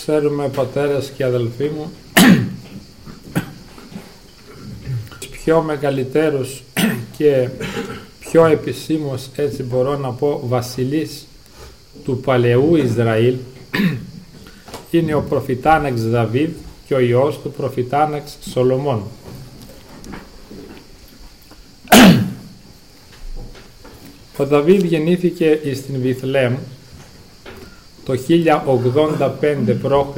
ξέρουμε, πατέρες και αδελφοί μου, πιο μεγαλύτερους και πιο επισήμως, έτσι μπορώ να πω, βασιλείς του παλαιού Ισραήλ είναι ο προφητάναξ Δαβίδ και ο ιός του προφητάναξ Σολομών. Ο Δαβίδ γεννήθηκε στην Βιθλεέμ το 1085 π.Χ.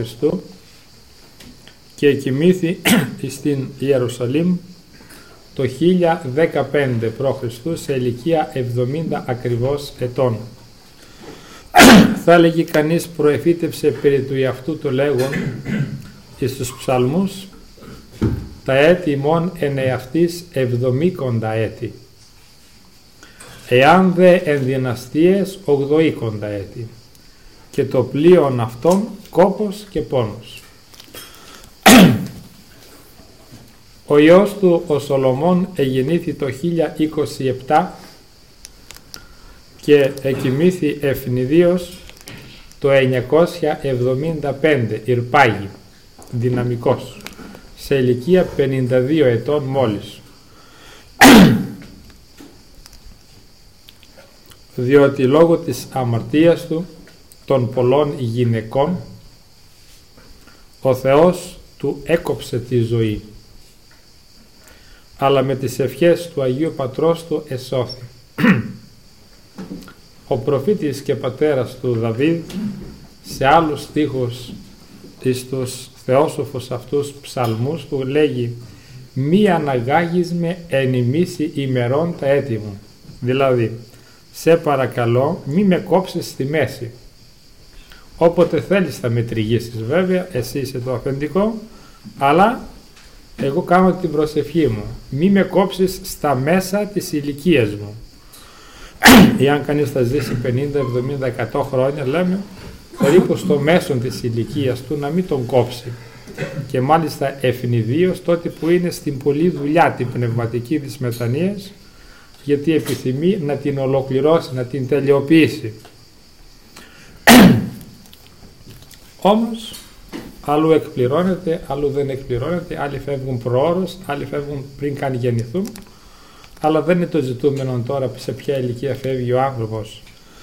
και κοιμήθη στην Ιερουσαλήμ το 1015 π.Χ. σε ηλικία 70 ακριβώς ετών. Θα έλεγε κανείς προεφήτευσε περί του εαυτού του λέγον εις τους ψαλμούς τα έτη ημών εν εαυτής 70 έτη, εάν δε εν δυναστείες 80 έτη, και το πλοίον αυτών κόπος και πόνος. Ο ιός του ο Σολομών εγεννήθη το 1027 και εκοιμήθη ευνηδίως το 975 Ιρπάγη, δυναμικός, σε ηλικία 52 ετών μόλις. Διότι λόγω της αμαρτίας του των πολλών γυναικών ο Θεός του έκοψε τη ζωή, αλλά με τις ευχές του Αγίου Πατρός του εσώθη. Ο προφήτης και πατέρας του Δαβίδ σε άλλους στίχους εις τους θεόσοφους αυτούς ψαλμούς του λέγει «Μη αναγάγεις με εν ημίση ημερών τα έτη μου», δηλαδή «Σε παρακαλώ μη με κόψεις στη μέση, όποτε θέλεις θα με τριγύσεις, βέβαια εσύ είσαι το αφεντικό, αλλά εγώ κάνω την προσευχή μου, μη με κόψεις στα μέσα της ηλικίας μου». Εάν κανείς θα ζήσει 50, 70, 100 χρόνια, λέμε περίπου στο μέσον της ηλικίας του να μην τον κόψει, και μάλιστα ευνηδίως τότε που είναι στην πολλή δουλειά την πνευματική της μετανοίας, γιατί επιθυμεί να την ολοκληρώσει, να την τελειοποιήσει. Όμως άλλου εκπληρώνεται, άλλου δεν εκπληρώνεται, άλλοι φεύγουν προώρως, άλλοι φεύγουν πριν καν γεννηθούν, αλλά δεν είναι το ζητούμενο τώρα σε ποια ηλικία φεύγει ο άνθρωπος.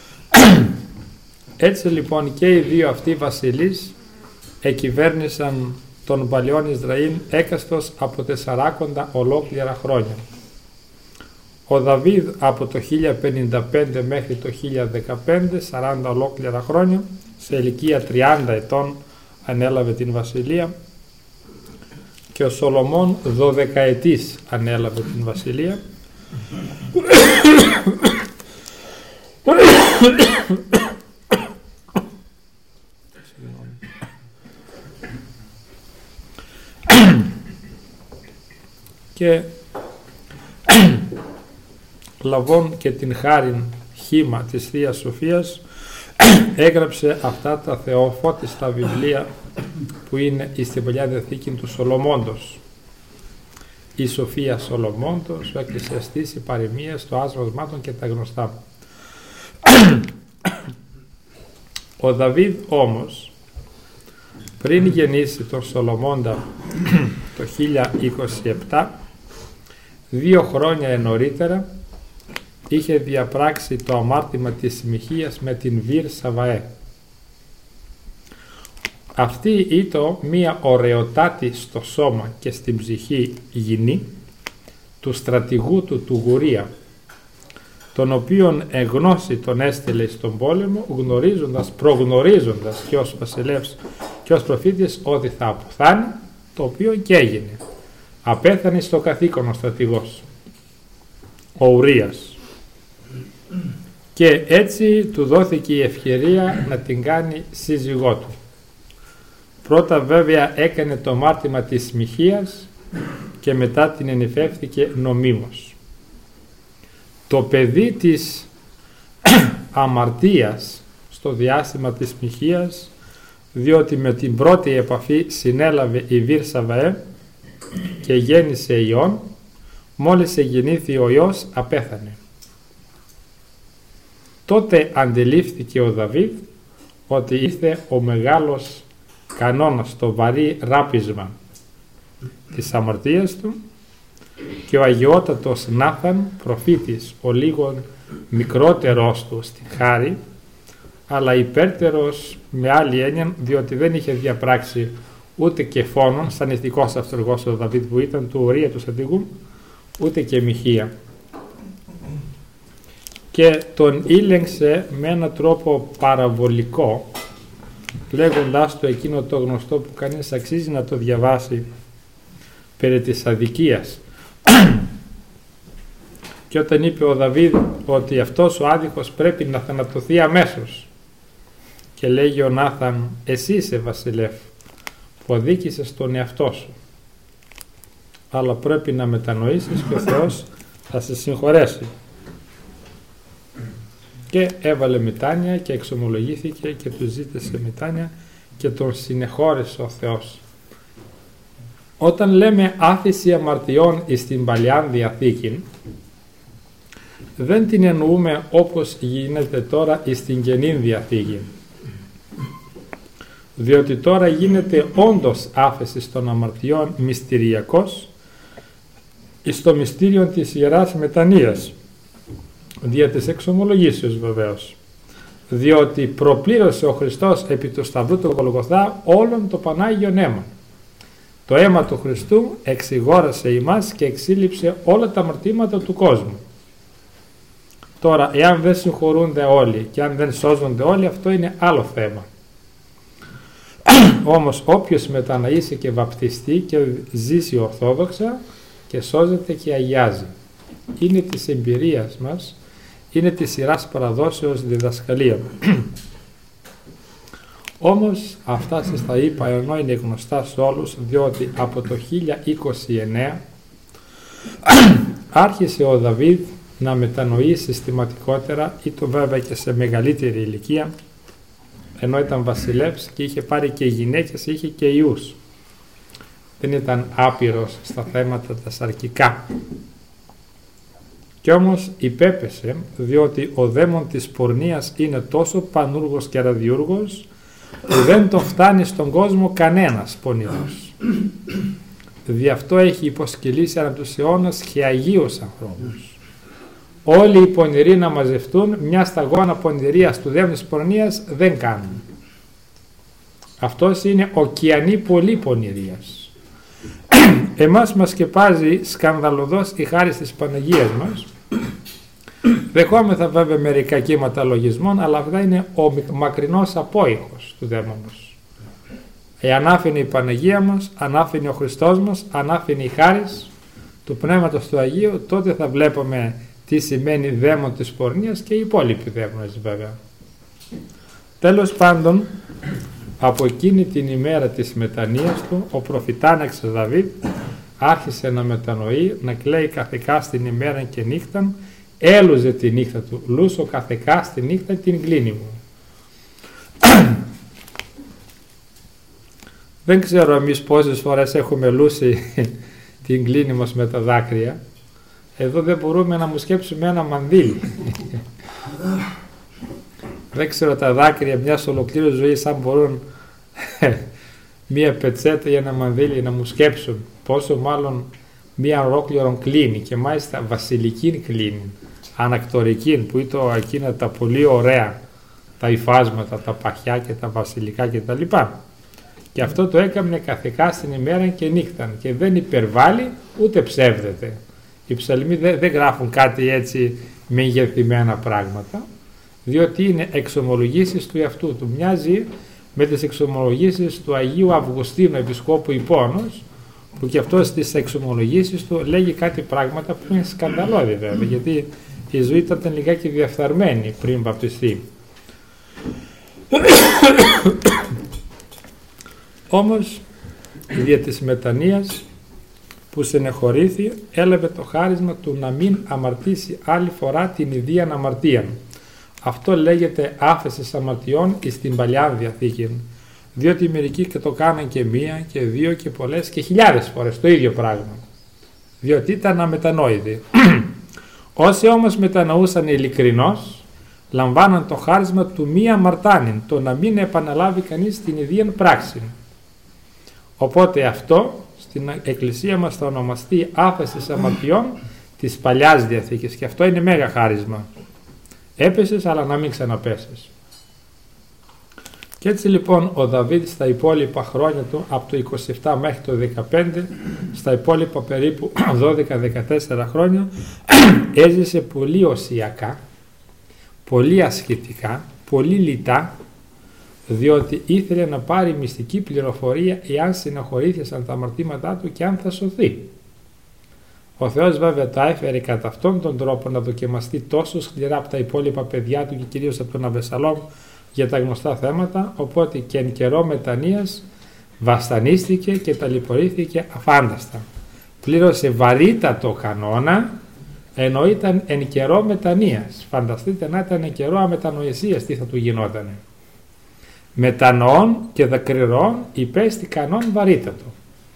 Έτσι λοιπόν και οι δύο αυτοί βασιλείς εκυβέρνησαν τον παλαιόν Ισραήλ έκαστος από 40 ολόκληρα χρόνια. Ο Δαβίδ από το 1055 μέχρι το 1015, 40 ολόκληρα χρόνια, σε ηλικία 30 ετών ανέλαβε την βασιλεία, και ο Σολομών 12 ετής ανέλαβε την βασιλεία. Και λαβών και την χάριν χήμα της Θείας Σοφίας έγραψε αυτά τα θεοφώτιστα βιβλία που είναι στην Παλιά Διαθήκη του Σολομώντος, η Σοφία Σολομώντος, ο Εκκλησιαστής, η Παροιμίας, το Άσμα Δμάτων και τα γνωστά. Ο Δαβίδ όμως, πριν γεννήσει τον Σολομώντα το 1027, 2 χρόνια νωρίτερα είχε διαπράξει το αμάρτημα της μοιχείας με την Βύρ Σαβαέ. Αυτή ήταν μία ωραιοτάτη στο σώμα και στην ψυχή γυνή του στρατηγού του Γουρία, τον οποίον εγνώση τον έστειλε στον πόλεμο, προγνωρίζοντας και ως βασιλεύς και ως προφήτης ότι θα αποθάνει, το οποίο και έγινε. Απέθανε στο καθήκον ο στρατηγός, ο Ουρίας, και έτσι του δόθηκε η ευκαιρία να την κάνει σύζυγό του. Πρώτα βέβαια έκανε το μάρτυμα της μοιχείας και μετά την ενυφεύθηκε νομίμως. Το παιδί της αμαρτίας στο διάστημα της μοιχείας, διότι με την πρώτη επαφή συνέλαβε η Βύρ Σαβαέ και γέννησε ιόν, μόλις εγεννήθη ο ιός απέθανε. Τότε αντιλήφθηκε ο Δαβίδ ότι ήρθε ο μεγάλος κανόνας το βαρύ ράπισμα της αμαρτίας του, και ο αγιότατος Νάθαν, προφήτης, ο λίγον μικρότερος του στην χάρη, αλλά υπέρτερος με άλλη έννοια, διότι δεν είχε διαπράξει ούτε και φόνον, σαν ηθικός αυτοργός ο Δαβίδ που ήταν του Ουρία του Σαντιγού, ούτε και μοιχεία. Και τον ήλεγξε με έναν τρόπο παραβολικό, λέγοντάς του εκείνο το γνωστό που κανείς αξίζει να το διαβάσει, περί της αδικίας. Και όταν είπε ο Δαβίδ ότι αυτός ο άδικος πρέπει να θανατωθεί αμέσως, και λέγει ο Νάθαν, εσύ είσαι βασιλεύ που αδίκησες τον εαυτό σου, αλλά πρέπει να μετανοήσεις και ο Θεός θα σε συγχωρέσει. Και έβαλε μετάνοια και εξομολογήθηκε και του ζήτησε μετάνοια και τον συνεχώρησε ο Θεός. Όταν λέμε άφεση αμαρτιών στην Παλαιά Διαθήκη, δεν την εννοούμε όπως γίνεται τώρα στην Καινή Διαθήκη, διότι τώρα γίνεται όντως άφεση των αμαρτιών μυστηριακός στο μυστήριο της Ιεράς Μετανοίας, δια της εξομολογήσεως βεβαίως, διότι προπλήρωσε ο Χριστός επί του Σταυρού του Γολγοθά όλον το Πανάγιον αίμα. Το αίμα του Χριστού εξηγόρασε ημάς και εξήλειψε όλα τα αμαρτήματα του κόσμου. Τώρα, εάν δεν συγχωρούνται όλοι και αν δεν σώζονται όλοι, αυτό είναι άλλο θέμα. Όμως όποιος μεταναήσει και βαπτιστεί και ζήσει ορθόδοξα και σώζεται και αγιάζει, είναι της εμπειρίας μας, είναι της σειράς παραδόσεως διδασκαλία. Όμως αυτά σας τα είπα ενώ είναι γνωστά σε όλους, διότι από το 1029 άρχισε ο Δαβίδ να μετανοεί συστηματικότερα, ή το βέβαια και σε μεγαλύτερη ηλικία, ενώ ήταν βασιλεύς και είχε πάρει και γυναίκες, είχε και ιούς. Δεν ήταν άπειρος στα θέματα τα σαρκικά. Κι όμως υπέπεσε, διότι ο δαίμον της πορνείας είναι τόσο πανούργος και ραδιούργος που δεν τον φτάνει στον κόσμο κανένας πονηρός. Δι' αυτό έχει υποσκελίσει ανά τους αιώνας και αγίους ανθρώπους. Όλοι οι πονηροί να μαζευτούν, μια σταγόνα πονηρίας του δαίμονου της πορνείας δεν κάνουν. Αυτός είναι ωκεανή πολύ πονηρίας. Εμάς μας σκεπάζει σκανδαλωδώς η χάρις της Παναγίας μας. Δεχόμεθα βέβαια μερικά κύματα λογισμών, αλλά αυτά είναι ο μακρινός απόϊχος του δαίμονος. Εάν άφηνε η Παναγία μας, αν άφηνε ο Χριστός μας, αν άφηνε η χάρις του Πνεύματος του Αγίου, τότε θα βλέπουμε τι σημαίνει δαίμον της πορνείας και οι υπόλοιποι δαίμονες βέβαια. Τέλος πάντων, από εκείνη την ημέρα της μετανοίας του, ο προφητάναξ Δαβίδ άρχισε να μετανοεί, να κλαίει καθηκά στην ημέρα και νύχταν, έλουζε τη νύχτα του, λούσω καθηκά στη νύχτα την κλίνη μου. Δεν ξέρω εμείς πόσες φορές έχουμε λούσει την κλίνη μας με τα δάκρυα. Εδώ δεν μπορούμε να μου σκέψουμε ένα μανδύλι. Δεν ξέρω τα δάκρυα μιας ολοκλήρους ζωής αν μπορούν μία πετσέτα ή ένα μανδύλι να μου σκέψουν, πόσο μάλλον μία ολόκληρον κλίνη, και μάλιστα βασιλική κλίνη, ανακτορική, που είναι εκείνα τα πολύ ωραία τα υφάσματα, τα παχιά και τα βασιλικά κτλ. Και αυτό το έκαμνε καθηκά στην ημέρα και νύχταν και δεν υπερβάλλει ούτε ψεύδεται. Οι ψαλμοί δεν γράφουν κάτι έτσι με ηγεθυμένα πράγματα, διότι είναι εξομολογήσεις του εαυτού του. Μοιάζει με τις εξομολογήσεις του Αγίου Αυγουστίνου Επισκόπου Ιππώνος, που και αυτό στις εξομολογήσεις του λέγει κάτι πράγματα που είναι σκανδαλώδη βέβαια, γιατί η ζωή ήταν λιγάκι διαφθαρμένη πριν βαπτιστεί. Όμως δια της μετανοίας που συνεχωρήθη, έλαβε το χάρισμα του να μην αμαρτήσει άλλη φορά την ιδίαν αμαρτίαν. Αυτό λέγεται άφεσης αμαρτιών στην Παλαιά Διαθήκη, διότι μερικοί και το κάναν και μία και δύο και πολλές και χιλιάδες φορές το ίδιο πράγμα, διότι ήταν αμετανόητοι. Όσοι όμως μετανοούσαν ειλικρινώς, λαμβάναν το χάρισμα του μη αμαρτάνην, το να μην επαναλάβει κανείς την ιδίαν πράξη. Οπότε αυτό στην Εκκλησία μας θα ονομαστεί άφεσης αμαρτιών της Παλιάς Διαθήκης, και αυτό είναι μέγα χάρισμα. Έπεσες αλλά να μην ξαναπέσεις. Και έτσι λοιπόν ο Δαβίδ στα υπόλοιπα χρόνια του, από το 27 μέχρι το 15, στα υπόλοιπα περίπου 12-14 χρόνια, έζησε πολύ οσιακά, πολύ ασχετικά, πολύ λιτά, διότι ήθελε να πάρει μυστική πληροφορία εάν συναχωρήθησαν τα αμαρτήματά του και αν θα σωθεί. Ο Θεός βέβαια τα έφερε κατά αυτόν τον τρόπο να δοκιμαστεί τόσο σκληρά από τα υπόλοιπα παιδιά του και κυρίως από τον Αβεσσαλόμ για τα γνωστά θέματα, οπότε και εν καιρό μετανοίας βασανίστηκε και ταλαιπωρήθηκε αφάνταστα. Πλήρωσε βαρύτατο κανόνα, ενώ ήταν εν καιρό μετανοίας. Φανταστείτε να ήταν εν καιρό αμετανοησίας, τι θα του γινότανε. Μετανοών και δακρυρών υπέστη κανόν βαρύτατο.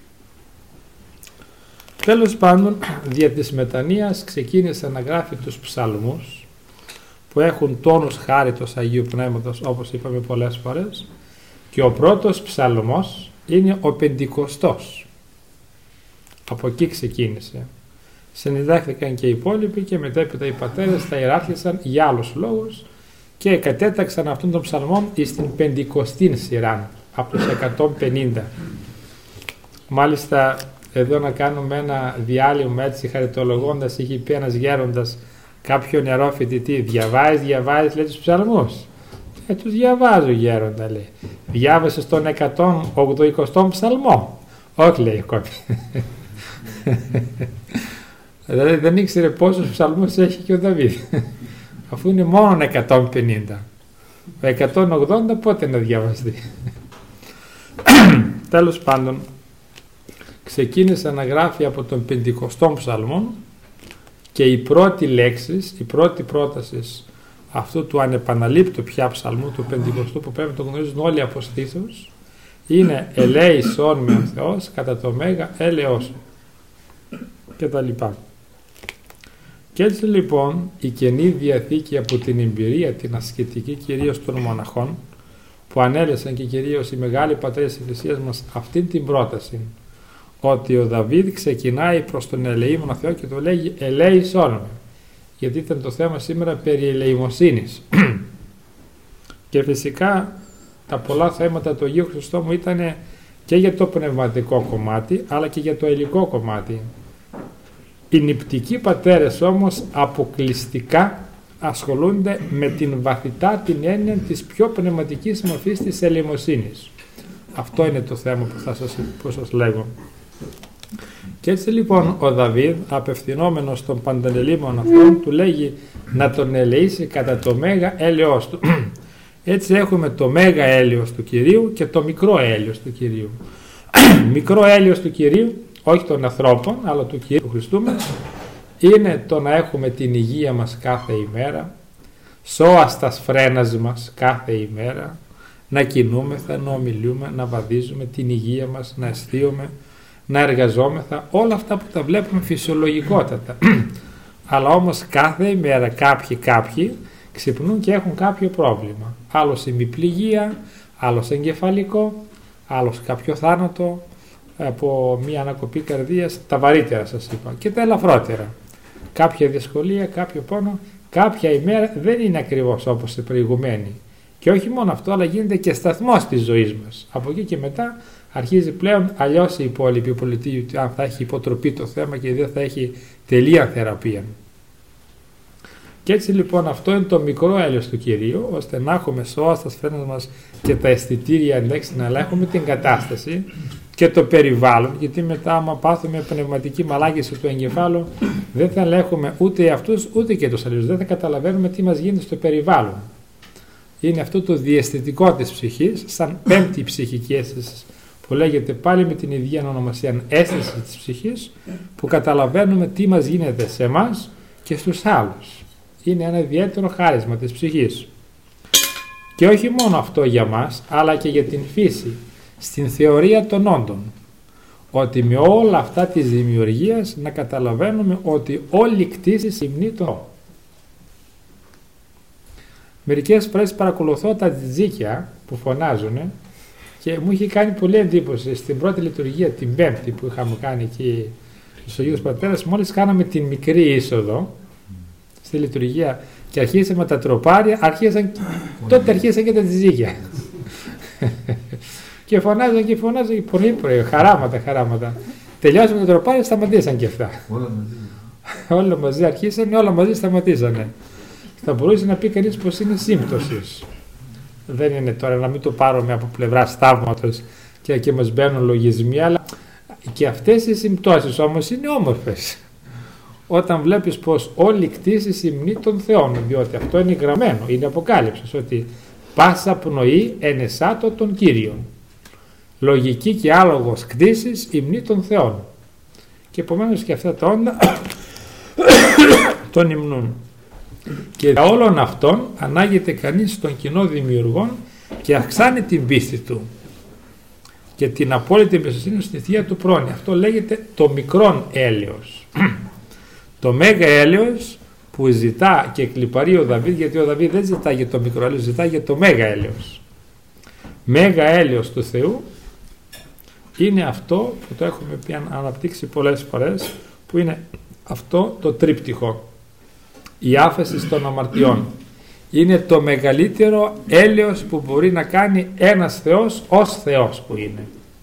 Τέλος πάντων, δια της μετανοίας ξεκίνησε να γράφει τους ψαλμούς, που έχουν τόνους χάριτος Αγίου Πνεύματος, όπως είπαμε πολλές φορές, και ο πρώτος ψαλμός είναι ο Πεντηκοστός. Από εκεί ξεκίνησε. Συνδέχθηκαν και οι υπόλοιποι και μετέπειτα οι πατέρες τα ιεράρχησαν για άλλους λόγους και κατέταξαν αυτόν τον ψαλμόν στην πεντηκοστήν σειρά, από τους 150. Μάλιστα εδώ να κάνουμε ένα διάλειμμα έτσι χαριτολογώντας, είχε πει ένας γέροντας κάποιο νερό φοιτητή, διαβάζεις λέει τους ψαλμούς. Τους διαβάζω γέροντα, λέει. Διάβασες τον 180ο ψαλμό? Όχι, λέει ακόμη. Δηλαδή δεν ήξερε πόσους ψαλμούς έχει και ο Δαβίδ, αφού είναι μόνο 150. Ο 180 πότε να διαβαστεί? Τέλος πάντων, ξεκίνησε να γράφει από τον 50ο ψαλμό και η πρώτη λέξη, η πρώτη πρόταση αυτού του ανεπαναλήπτου πια ψαλμού του 50ου, που πρέπει να το γνωρίζουν όλοι από στήθος, είναι «Ελέησόν με ο Θεός κατά το μέγα έλεος σου» και τα λοιπά. Και έτσι λοιπόν η Καινή Διαθήκη από την εμπειρία την ασκητική κυρίως των μοναχών, που ανέλεσαν και κυρίως οι μεγάλοι πατέρες της Εκκλησίας μας αυτήν την πρόταση, ότι ο Δαβίδ ξεκινάει προς τον ελεήμονα Θεό και το λέγει «Ελέησόν με», γιατί ήταν το θέμα σήμερα περί ελεημοσύνης. Και φυσικά τα πολλά θέματα του Αγίου Χριστόμου ήταν και για το πνευματικό κομμάτι αλλά και για το υλικό κομμάτι. Οι νηπτικοί πατέρες όμως αποκλειστικά ασχολούνται με την βαθυτά την έννοια της πιο πνευματικής μορφής της ελεημοσύνης. Αυτό είναι το θέμα που σας λέγω. Και έτσι λοιπόν ο Δαβίδ, απευθυνόμενος στον παντελεήμονα αυτόν, του λέγει να τον ελεήσει κατά το μέγα έλεος του. Έτσι έχουμε το μέγα έλεος του Κυρίου και το μικρό έλεος του Κυρίου. Μικρό έλεος του Κυρίου, όχι των ανθρώπων αλλά του Κυρίου του Χριστού μας, είναι το να έχουμε την υγεία μας κάθε ημέρα, σώαστας φρένας μας κάθε ημέρα, να κινούμεθα, να ομιλούμε, να βαδίζουμε, την υγεία μας, να αισθίουμε, να εργαζόμεθα, όλα αυτά που τα βλέπουμε φυσιολογικότατα. Αλλά όμως κάθε ημέρα κάποιοι ξυπνούν και έχουν κάποιο πρόβλημα. Άλλος ημιπληγία, άλλος εγκεφαλικό, άλλος κάποιο θάνατο από μία ανακοπή καρδίας, τα βαρύτερα σας είπα, και τα ελαφρότερα. Κάποια δυσκολία, κάποιο πόνο, κάποια ημέρα δεν είναι ακριβώς όπως η προηγουμένη. Και όχι μόνο αυτό, αλλά γίνεται και σταθμός της ζωής μας. Από εκεί και μετά αρχίζει πλέον αλλιώς η υπόλοιπη πολιτεία, αν θα έχει υποτροπή το θέμα και δεν θα έχει τελεία θεραπεία. Και έτσι λοιπόν αυτό είναι το μικρό έλεος του Κυρίου, ώστε να έχουμε σώαστας φρένας μας και τα αισθητήρια εντάξει, να ελέγχουμε την κατάσταση και το περιβάλλον, γιατί μετά άμα πάθουμε πνευματική μαλάκιση του εγκεφάλου δεν θα ελέγχουμε ούτε αυτούς ούτε και τους άλλους, δεν θα καταλαβαίνουμε τι μας γίνεται στο περιβάλλον. Είναι αυτό το διαισθητικό της ψυχής, σαν πέμπτη ψυχική αίσθηση, που λέγεται πάλι με την ίδια ονομασία αίσθηση της ψυχής, που καταλαβαίνουμε τι μας γίνεται σε εμάς και στους άλλους. Είναι ένα ιδιαίτερο χάρισμα της ψυχής. Και όχι μόνο αυτό για μας, αλλά και για την φύση, στην θεωρία των όντων. Ότι με όλα αυτά της δημιουργίας να καταλαβαίνουμε ότι όλη η κτήση συμνεί τον Θεό. Μερικές φορές παρακολουθώ τα τζίκια που φωνάζουν Και μου είχε κάνει πολύ εντύπωση στην πρώτη λειτουργία, την Πέμπτη που είχαμε κάνει εκεί στους Αγίους Πατέρας, μόλις κάναμε την μικρή είσοδο στη λειτουργία και αρχίσαμε τα τροπάρια, τότε αρχίσαν και τα τζιζίκια. Και φωνάζαν και φωνάζαν, πολύ πρωί, χαράματα. Τελειώσαμε τα τροπάρια, σταματήσαν και αυτά. Όλα μαζί αρχίσανε, όλα μαζί σταματήσανε. Θα μπορούσε να πει κανείς πως είναι σύμπτωσης. Δεν είναι τώρα να μην το πάρουμε από πλευρά σταύματος και μας μπαίνουν λογισμοί, αλλά και αυτές οι συμπτώσεις όμως είναι όμορφες. Όταν βλέπεις πως όλη η κτήση υμνεί των Θεών, διότι αυτό είναι γραμμένο, είναι αποκάλυψης, ότι πάσα πνοή ενεσάτω των Κύριων. Λογική και άλογος κτήσης υμνεί των Θεών. Και επομένως και αυτά τα όντα τον υμνούν. Και για όλων αυτών ανάγεται κανείς στον κοινό δημιουργόν και αυξάνει την πίστη του και την απόλυτη εμπιστοσύνη στη Θεία του πρόνοια. Αυτό λέγεται το μικρόν έλεος. Το μέγα έλεος που ζητά και κλιπαρεί ο Δαβίδ, γιατί ο Δαβίδ δεν ζητά για το μικρό έλεος, ζητά για το μέγα έλεος. Μέγα έλεος του Θεού είναι αυτό που το έχουμε αναπτύξει πολλές φορές, που είναι αυτό το τρίπτυχο. Η άφεση των αμαρτιών είναι το μεγαλύτερο έλεος που μπορεί να κάνει ένας Θεός ως Θεός που είναι.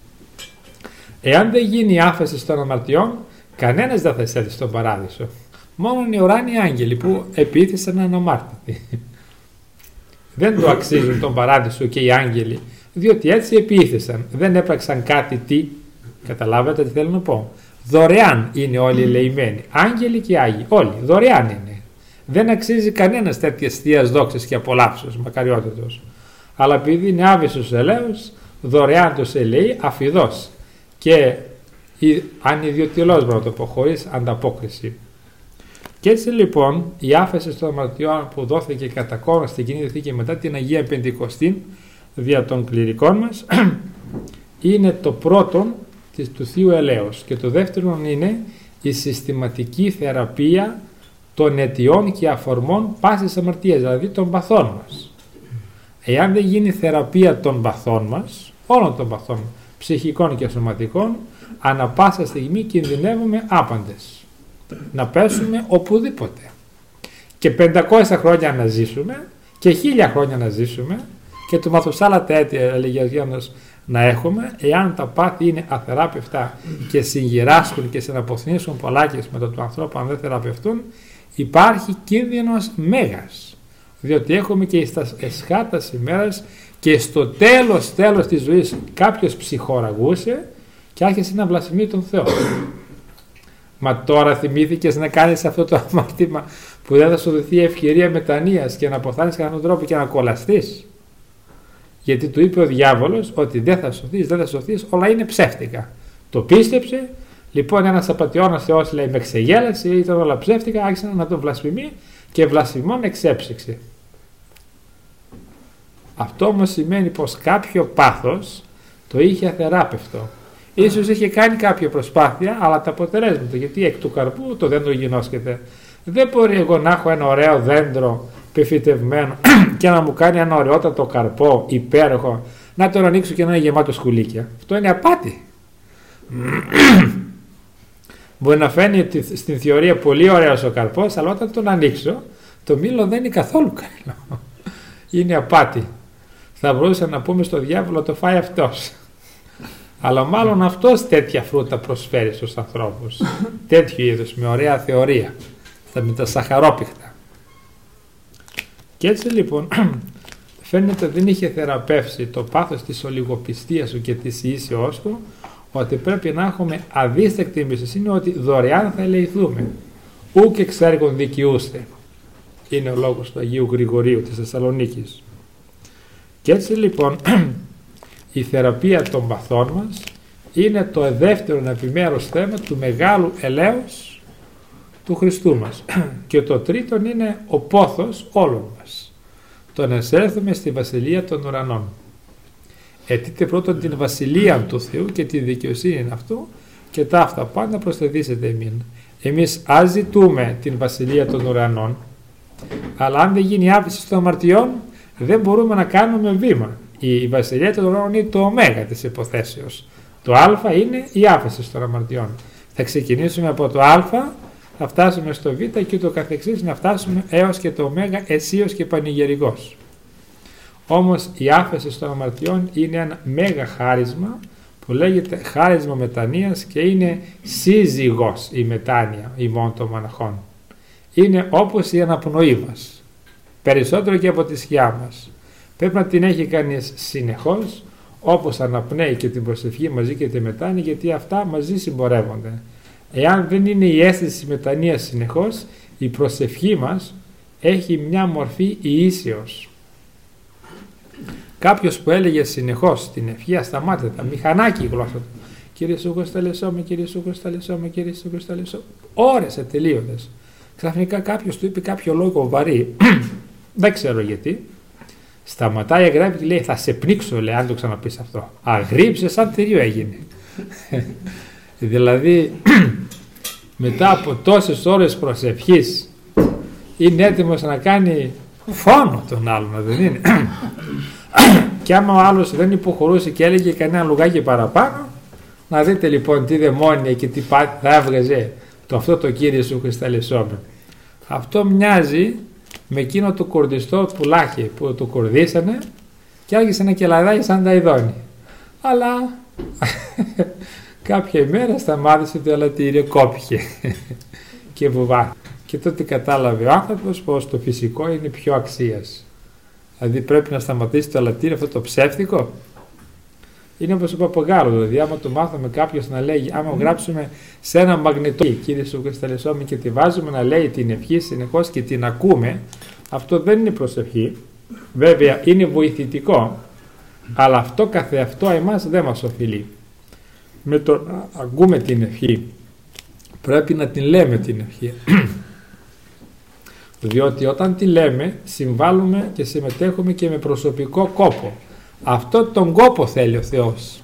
Εάν δεν γίνει η άφεση των αμαρτιών, κανένας δεν θα εισέλθει στον παράδεισο. Μόνο οι ουράνιοι άγγελοι που επίθεσαν αναμάρτητοι. Δεν το αξίζουν τον παράδεισο και οι άγγελοι, διότι έτσι επίθεσαν. Δεν έπραξαν κάτι τι. Καταλάβατε τι θέλω να πω. Δωρεάν είναι όλοι ελεημένοι. Άγγελοι και άγιοι. Όλοι. Δωρεάν είναι. Δεν αξίζει κανένας τέτοιας θείας δόξης και απολαύσεως, μακαριότητος. Αλλά επειδή είναι άβυσσος ελέος, δωρεάν τους ελεεί αφιδός. Και ανιδιοτελώς, μπορώ να το πω, χωρίς ανταπόκριση. Και έτσι λοιπόν η άφεση των αμαρτιών που δόθηκε κατά κόρον στην Κοινή Διαθήκη μετά την Αγία Πεντηκοστή δια των κληρικών μας είναι το πρώτο του Θείου Ελέος, και το δεύτερο είναι η συστηματική θεραπεία των αιτιών και αφορμών πάσης αμαρτίας, δηλαδή των παθών μας. Εάν δεν γίνει θεραπεία των παθών μας, όλων των παθών, ψυχικών και σωματικών, ανα πάσα στιγμή κινδυνεύουμε άπαντες να πέσουμε οπουδήποτε. Και 500 χρόνια να ζήσουμε και 1000 χρόνια να ζήσουμε και το Μαθουσάλα τα έτη, έλεγε ο Γιάννος, να έχουμε, εάν τα πάθη είναι αθεράπευτα και συγκυράσκουν και συναποθνήσουν πολλάκες με το του ανθρώπου, αν δεν θεραπευτούν, υπάρχει κίνδυνος μέγας, διότι έχουμε και στα εσχάτας ημέρας και στο τέλος της ζωής κάποιος ψυχοραγούσε και άρχισε να βλασφημεί τον Θεό. Μα τώρα θυμήθηκες να κάνεις αυτό το αμάρτημα που δεν θα σου δοθεί ευκαιρία μετανοίας και να αποθάνεις κατά τρόπο και να κολλαστείς? Γιατί του είπε ο διάβολος ότι δεν θα σωθείς, όλα είναι ψεύτικα. Το πίστεψε, λοιπόν ένας απατεώνας Θεός, λέει, με ξεγέλασε, ήταν όλα ψεύτικα, άρχισε να τον βλασφημεί και βλασφημών εξέψυξε. Αυτό όμως σημαίνει πως κάποιο πάθος το είχε αθεράπευτο. Ίσως είχε κάνει κάποια προσπάθεια, αλλά τα αποτελέσματα, γιατί εκ του καρπού το δέντρο γινώσκεται. Δεν μπορεί εγώ να έχω ένα ωραίο δέντρο πεφυτευμένο και να μου κάνει ένα ωραιότατο καρπό υπέροχο, να τον ανοίξω και να είναι γεμάτο σκουλίκια. Αυτό είναι απάτη. Μπορεί να φαίνεται στην θεωρία πολύ ωραίος ο καρπός, αλλά όταν τον ανοίξω, το μήλο δεν είναι καθόλου καλό. Είναι απάτη. Θα μπορούσα να πούμε στο διάβολο, το φάει αυτός. Αλλά μάλλον αυτός τέτοια φρούτα προσφέρει στους ανθρώπους. Τέτοιου είδους, με ωραία θεωρία. Με τα σαχαρόπιχτα. Και έτσι λοιπόν φαίνεται δεν είχε θεραπεύσει το πάθος της ολιγοπιστίας του και της ιήσεώς του, ότι πρέπει να έχουμε αδίστακτη εμπιστοσύνη ότι δωρεάν θα ελεηθούμε. Ούκ εξ έργων δικαιούστε. Είναι ο λόγος του Αγίου Γρηγορίου της Θεσσαλονίκης. Και έτσι λοιπόν η θεραπεία των παθών μας είναι το δεύτερο επιμέρους θέμα του μεγάλου ελέους του Χριστού μας. Και το τρίτον είναι ο πόθος όλων μας. Το να εισέλθουμε στη Βασιλεία των Ουρανών. Αιτείτε πρώτον την Βασιλεία του Θεού και τη δικαιοσύνη αυτού και τα αυτά πάντα προσθεθήσετε εμείς. Εμείς αζητούμε την Βασιλεία των Ουρανών, αλλά αν δεν γίνει άφηση των αμαρτιών δεν μπορούμε να κάνουμε βήμα. Η βασιλεία των ουρανών είναι το ωμέγα της υποθέσεως. Το α είναι η άφεση των αμαρτιών. Θα ξεκινήσουμε από το α, θα φτάσουμε στο β και ούτω καθεξής, να φτάσουμε έως και το ωμέγα αισίως και πανηγερικός. Όμως η άφεση των αμαρτιών είναι ένα μέγα χάρισμα που λέγεται χάρισμα μετανοίας και είναι σύζυγος η μετάνοια ημών των μοναχών. Είναι όπως η αναπνοή μας, περισσότερο και από τη σκιά μας. Πρέπει να την έχει κανείς συνεχώς, όπως αναπνέει και την προσευχή μαζί και τη μετάνοια, γιατί αυτά μαζί συμπορεύονται. Εάν δεν είναι η αίσθηση μετανοίας συνεχώς, η προσευχή μας έχει μια μορφή ιήσεως. Κάποιος που έλεγε συνεχώς την ευχή ασταμάτητα, μηχανάκι η γλώσσα του, Κύριε Σου κοσταλεσόμε, Κύριε Σου κοσταλεσόμε, Κύριε Σου κοσταλεσόμε, ώρες ατελείωτες. Ξαφνικά κάποιος του είπε κάποιο λόγο βαρύ, δεν ξέρω γιατί, σταματάει, αγράβει και λέει, θα σε πνίξω, λέει, αν το ξαναπείς αυτό. Αγρίψε, σαν τυρίο έγινε. Δηλαδή, μετά από τόσες ώρες προσευχής, είναι έτοιμος να κάνει φόνο τον άλλον, δεν είναι? Και άμα ο άλλος δεν υποχωρούσε και έλεγε κανένα λουγάκι παραπάνω, να δείτε λοιπόν τι δαιμόνια και τι πάτη θα έβγαζε αυτό το Κύριε Σου Χρισταλεσόμε. Αυτό μοιάζει με εκείνο το κορδιστό πουλάκι που το κορδίσανε και άρχισε να κελαδάει σαν τα ειδώνει. Αλλά κάποια ημέρα σταμάτησε το ελαττήριο, κόπηκε και βουβά. Και τότε κατάλαβε ο άνθρωπος πως το φυσικό είναι πιο αξίας. Δηλαδή πρέπει να σταματήσει το ελαττήριο αυτό το ψεύτικο. Είναι όπως ο παπαγάλος, δηλαδή άμα το μάθουμε κάποιος να λέγει, άμα γράψουμε σε ένα μαγνητό Κύριε Σου Χρισταλεσόμε και τη βάζουμε να λέει την ευχή συνεχώς και την ακούμε, αυτό δεν είναι προσευχή. Βέβαια είναι βοηθητικό, αλλά αυτό καθεαυτό εμάς δεν μας οφειλεί. Με το να ακούμε την ευχή πρέπει να την λέμε την ευχή. Διότι όταν τη λέμε συμβάλλουμε και συμμετέχουμε και με προσωπικό κόπο. Αυτό τον κόπο θέλει ο Θεός.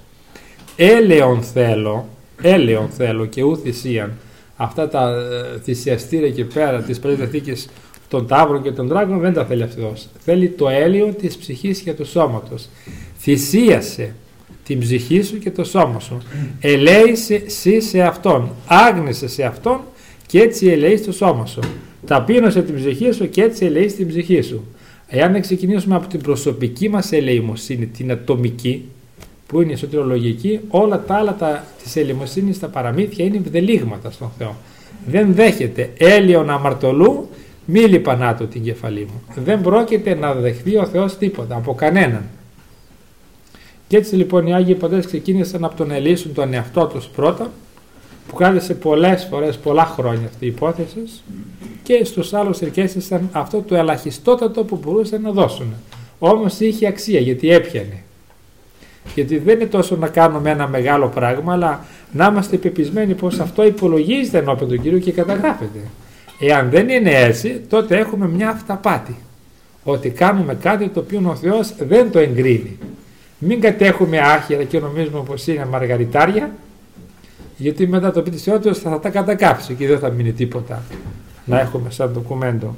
Έλεον θέλω και ου θυσίαν. Αυτά τα θυσιαστήρια και πέρα της Παλαιάς Διαθήκης των ταύρων και των δράκων δεν τα θέλει ο Θεός. Θέλει το έλεον της ψυχής και του σώματος. Θυσίασε την ψυχή σου και το σώμα σου. Ελέησε εσύ σε Αυτόν. Άγνεσαι σε Αυτόν και έτσι ελέεις το σώμα σου. Ταπείνωσε την ψυχή σου και έτσι ελέεις την ψυχή σου. Εάν ξεκινήσουμε από την προσωπική μας ελεημοσύνη, την ατομική, που είναι η σωτηρολογική, όλα τα άλλα της ελεημοσύνης, τα παραμύθια είναι βδελίγματα στον Θεό. Δεν δέχεται έλεον αμαρτωλού, μη λιπανάτω την κεφαλή μου. Δεν πρόκειται να δεχθεί ο Θεός τίποτα από κανέναν. Και έτσι λοιπόν οι Άγιοι Πατέρες ξεκίνησαν από το να ελεήσουν τον εαυτό τους πρώτα, που κράτησε πολλές φορές, πολλά χρόνια αυτή η υπόθεση, και στους άλλους ερκέστησαν αυτό το ελαχιστότατο που μπορούσαν να δώσουν. Όμως είχε αξία γιατί έπιανε. Γιατί δεν είναι τόσο να κάνουμε ένα μεγάλο πράγμα, αλλά να είμαστε πεπισμένοι πως αυτό υπολογίζεται ενώπιον του Κυρίου και καταγράφεται. Εάν δεν είναι έτσι, τότε έχουμε μια αυταπάτη. Ότι κάνουμε κάτι το οποίο ο Θεός δεν το εγκρίνει. Μην κατέχουμε άχυρα και νομίζουμε πως είναι μαργαριτάρια, γιατί μετά το πει της Θεότητας θα τα κατακάψει και δεν θα μείνει τίποτα να έχουμε σαν ντοκουμέντο.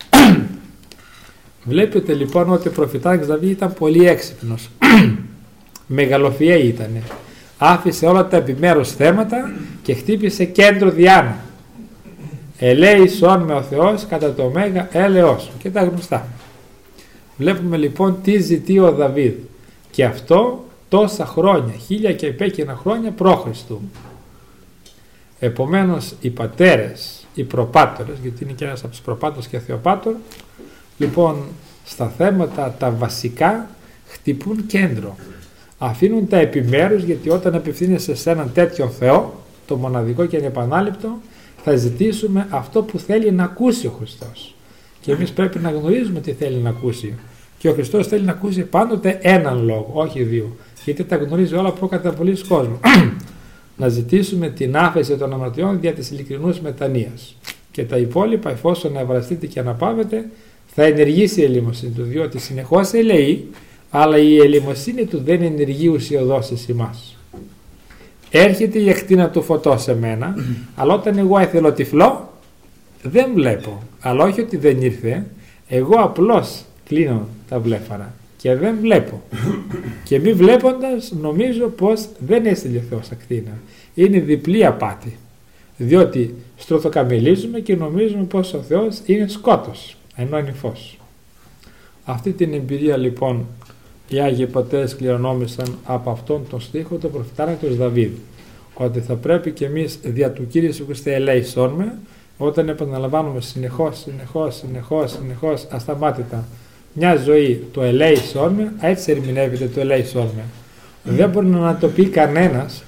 Βλέπετε λοιπόν ότι ο προφητάρχης Δαβίδ ήταν πολύ έξυπνος. Μεγαλοφιέ ήτανε. Άφησε όλα τα επιμέρους θέματα και χτύπησε κέντρο διάνα. Ελέησον με ο Θεός κατά το μέγα έλεος και τα γνωστά. Βλέπουμε λοιπόν τι ζητεί ο Δαβίδ, και αυτό τόσα χρόνια, 1000 και επέκεινα χρόνια π.Χ. Επομένως οι πατέρες, οι προπάτορες, γιατί είναι και ένας από τους προπάτορες και θεοπάτορ, λοιπόν στα θέματα τα βασικά χτυπούν κέντρο. Αφήνουν τα επιμέρους, γιατί όταν απευθύνεσαι σε έναν τέτοιον Θεό, το μοναδικό και ανεπανάληπτο, θα ζητήσουμε αυτό που θέλει να ακούσει ο Χριστός. Και εμείς πρέπει να γνωρίζουμε τι θέλει να ακούσει. Και ο Χριστός θέλει να ακούσει πάντοτε έναν λόγο, όχι δύο. Γιατί τα γνωρίζει όλα προκατά πολλής κόσμου. Να ζητήσουμε την άφεση των αμαρτιών δια της ειλικρινούς μετανοίας. Και τα υπόλοιπα, εφόσον ευραστείτε και αναπαύετε, θα ενεργήσει η ελεημοσύνη του, διότι συνεχώς ελεεί, αλλά η ελεημοσύνη του δεν ενεργεί ουσιοδός εις εμάς. Έρχεται η ακτίνα του φωτός σε μένα, αλλά όταν εγώ εθελοτυφλώ, δεν βλέπω. Αλλά όχι ότι δεν ήρθε, εγώ απλώς κλείνω τα βλέφαρα και δεν βλέπω. Και μη βλέποντας νομίζω πως δεν έστειλε ο Θεός ακτίνα. Είναι διπλή απάτη. Διότι στρωθοκαμιλίζουμε και νομίζουμε πως ο Θεός είναι σκότος, ενώ είναι φως. Αυτή την εμπειρία λοιπόν οι Άγιοι Πατέρες κληρονόμησαν από αυτόν τον στίχο το προφητάρακτος Δαβίδ, ότι θα πρέπει και εμείς δια του Κύριου Ιησού Χριστέ ελέησόν με, όταν επαναλαμβάνουμε συνεχώς ασταμάτητα μια ζωή το ελέησόν με, έτσι ερμηνεύεται το ελέησόν με. Δεν μπορεί να το πει κανένας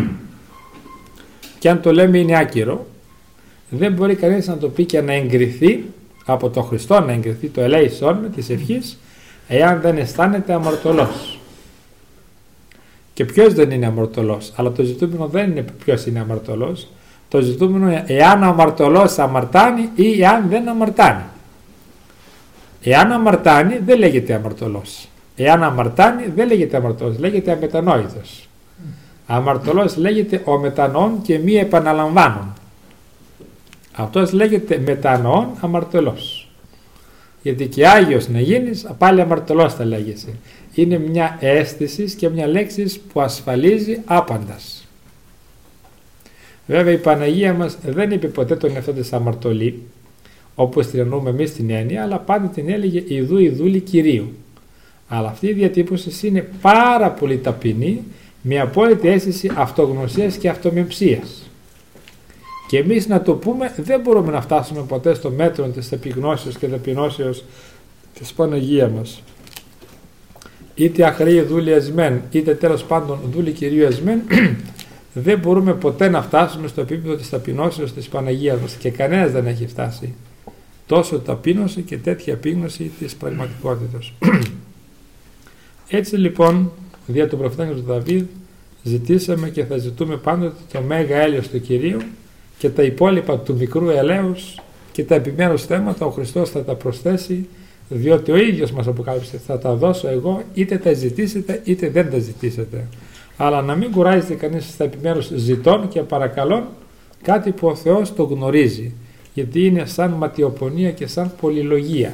και αν το λέμε είναι άκυρο, δεν μπορεί κανένας να το πει και να εγκριθεί από τον Χριστό, να εγκριθεί το ελέησόν με της ευχής, εάν δεν αισθάνεται αμαρτωλός. Και ποιος δεν είναι αμαρτωλός, αλλά το ζητούμενο δεν είναι ποιος είναι αμαρτωλός, το ζητούμενο είναι εάν ο αμαρτωλός αμαρτάνει ή εάν δεν αμαρτάνει. Εάν αμαρτάνει δεν λέγεται αμαρτωλός, εάν αμαρτάνει δεν λέγεται αμαρτωλός, λέγεται αμετανόητος. Αμαρτωλός λέγεται ο μετανοών και μη επαναλαμβάνων. Αυτός λέγεται μετανοών αμαρτωλός. Γιατί και Άγιος να γίνεις, πάλι αμαρτωλός θα λέγεσαι. Είναι μια αίσθηση και μια λέξη που ασφαλίζει άπαντας. Βέβαια η Παναγία μας δεν είπε ποτέ τον εαυτό της αμαρτωλή, όπως την εννοούμε εμείς την έννοια, αλλά πάντα την έλεγε Ιδού η δούλη Κυρίου. Αλλά αυτή η διατύπωση είναι πάρα πολύ ταπεινή, με απόλυτη αίσθηση αυτογνωσίας και αυτομεμψίας. Και εμείς να το πούμε δεν μπορούμε να φτάσουμε ποτέ στο μέτρο της επιγνώσεως και ταπεινώσεως της Παναγία μας. Είτε αχρή δούλη εσμέν, είτε τέλος πάντων δούλη Κυρίου εσμέν, δεν μπορούμε ποτέ να φτάσουμε στο επίπεδο της ταπεινώσεως της Παναγίας μας και κανένας δεν έχει φτάσει. Τόσο ταπείνωση και τέτοια επίγνωση της πραγματικότητας. Έτσι λοιπόν, δια του προφητάκου του Δαβίδ, ζητήσαμε και θα ζητούμε πάντοτε το μέγα έλεος του Κυρίου και τα υπόλοιπα του μικρού ελέους και τα επιμέρους θέματα ο Χριστός θα τα προσθέσει, διότι ο ίδιος μας αποκάλυψε, θα τα δώσω εγώ, είτε τα ζητήσετε είτε δεν τα ζητήσετε. Αλλά να μην κουράζεται κανείς στα επιμέρους ζητών και παρακαλών κάτι που ο Θεός το γνωρίζει, γιατί είναι σαν ματιοπονία και σαν πολυλογία.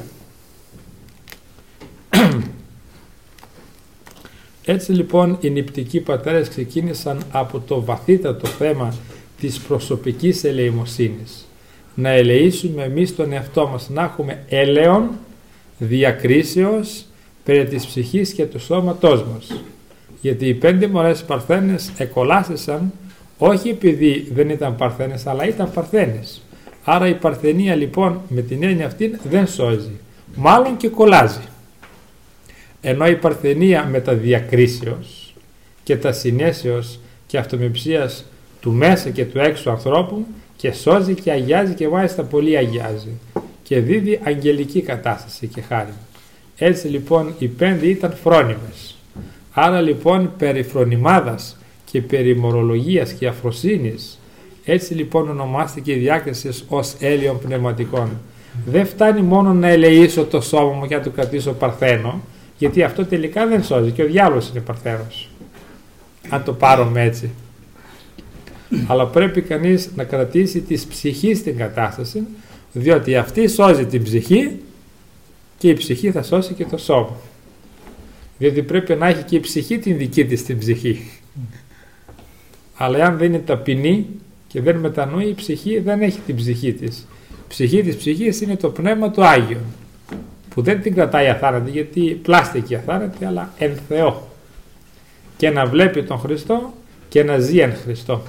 Έτσι λοιπόν οι νηπτικοί πατέρες ξεκίνησαν από το βαθύτατο θέμα της προσωπικής ελεημοσύνης. Να ελεήσουμε εμείς τον εαυτό μας, να έχουμε έλεον διακρίσεως περί της ψυχής και του σώματός μας. Γιατί οι 5 μωρές παρθένες εκολάσσησαν όχι επειδή δεν ήταν παρθένες, αλλά ήταν παρθένες. Άρα η παρθενία λοιπόν με την έννοια αυτή δεν σώζει, μάλλον και κολλάζει. Ενώ η παρθενία με τα διακρίσεως και τα συνέσεως και αυτομυψίας του μέσα και του έξω ανθρώπου και σώζει και αγιάζει και μάλιστα πολύ αγιάζει και δίδει αγγελική κατάσταση και χάρη. Έτσι λοιπόν οι 5 ήταν φρόνιμες. Άρα λοιπόν περί φρονιμάδας και περί μορολογίας και αφροσύνης, έτσι λοιπόν ονομάστηκε η διάκριση ως έλειων πνευματικών. Δεν φτάνει μόνο να ελεήσω το σώμα μου και να του κρατήσω παρθένο, γιατί αυτό τελικά δεν σώζει και ο διάβολος είναι παρθένος, αν το πάρουμε έτσι. Αλλά πρέπει κανείς να κρατήσει της ψυχής την κατάσταση, διότι αυτή σώζει την ψυχή και η ψυχή θα σώσει και το σώμα. Διότι πρέπει να έχει και η ψυχή την δική της την ψυχή. Αλλά αν δεν είναι ταπεινή και δεν μετανοεί, η ψυχή δεν έχει την ψυχή της. Η ψυχή της ψυχής είναι το πνεύμα του Άγιον, που δεν την κρατάει αθάνατη, γιατί πλάστηκε αθάνατη, αλλά εν Θεό. Και να βλέπει τον Χριστό και να ζει εν Χριστό.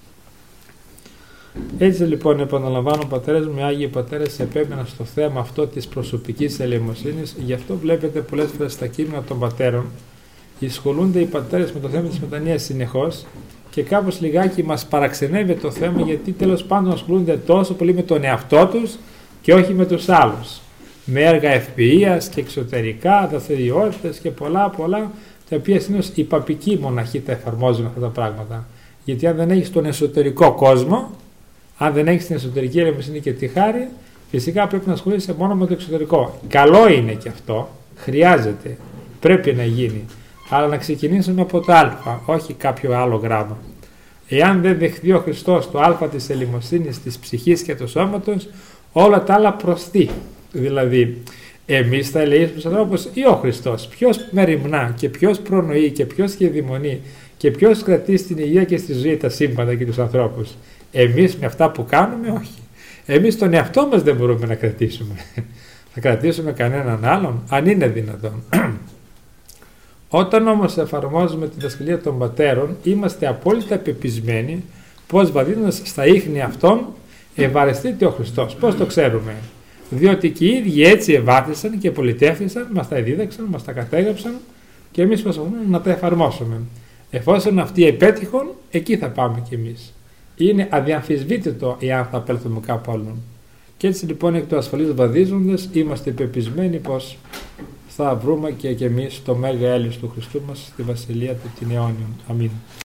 Έτσι λοιπόν επαναλαμβάνω, πατέρες μου, οι Άγιοι Πατέρες επέμεναν στο θέμα αυτό της προσωπικής ελεημοσύνης. Γι' αυτό βλέπετε πολλές φορές στα κείμενα των πατέρων ασχολούνται οι πατέρες με το θέμα της μετανοίας συνεχώς και κάπως λιγάκι μας παραξενεύει το θέμα, γιατί τέλος πάντων ασχολούνται τόσο πολύ με τον εαυτό τους και όχι με τους άλλους. Με έργα ευποιίας και εξωτερικά, δραστηριότητες και πολλά, τα οποία συνήθως οι παπικοί μοναχοί τα εφαρμόζουν αυτά τα πράγματα. Γιατί αν δεν έχεις τον εσωτερικό κόσμο, αν δεν έχεις την εσωτερική ελεημοσύνη και τη χάρη, φυσικά πρέπει να ασχολείσαι μόνο με το εξωτερικό. Καλό είναι και αυτό, χρειάζεται, πρέπει να γίνει, αλλά να ξεκινήσουμε από το α, όχι κάποιο άλλο γράμμα. Εάν δεν δεχθεί ο Χριστός το α της ελεημοσύνης, της ψυχής και του σώματος, όλα τα άλλα προσθεί. Δηλαδή, Εμείς θα ελεήσουμε τους ανθρώπους ή ο Χριστός? Ποιος μεριμνά και ποιος προνοεί και ποιος σχεδημονεί και ποιος κρατεί στην υγεία και στη ζωή τα σύμπαντα και τους ανθρώπους? Εμείς με αυτά που κάνουμε? Όχι. Εμείς τον εαυτό μας δεν μπορούμε να κρατήσουμε. Θα κρατήσουμε κανέναν άλλον, αν είναι δυνατόν? Όταν όμως εφαρμόζουμε τη διδασκαλία των πατέρων, είμαστε απόλυτα πεπισμένοι πως βαδίζοντας στα ίχνη αυτών ευαρεστείται ο Χριστός. Πώς το ξέρουμε? Διότι και οι ίδιοι έτσι ευάθησαν και πολιτεύθησαν, μας τα δίδαξαν, μας τα κατέγραψαν και εμείς προσπαθούμε να τα εφαρμόσουμε. Εφόσον αυτοί επέτυχαν, εκεί θα πάμε κι εμείς. Είναι αδιαμφισβήτητο εάν θα απέλθουμε κάπου άλλον. Και έτσι λοιπόν εκ του ασφαλής βαδίζοντας είμαστε πεπισμένοι πως θα βρούμε και εμείς το μέγα έλεος του Χριστού μας στη Βασιλεία του την αιώνιον. Αμήν.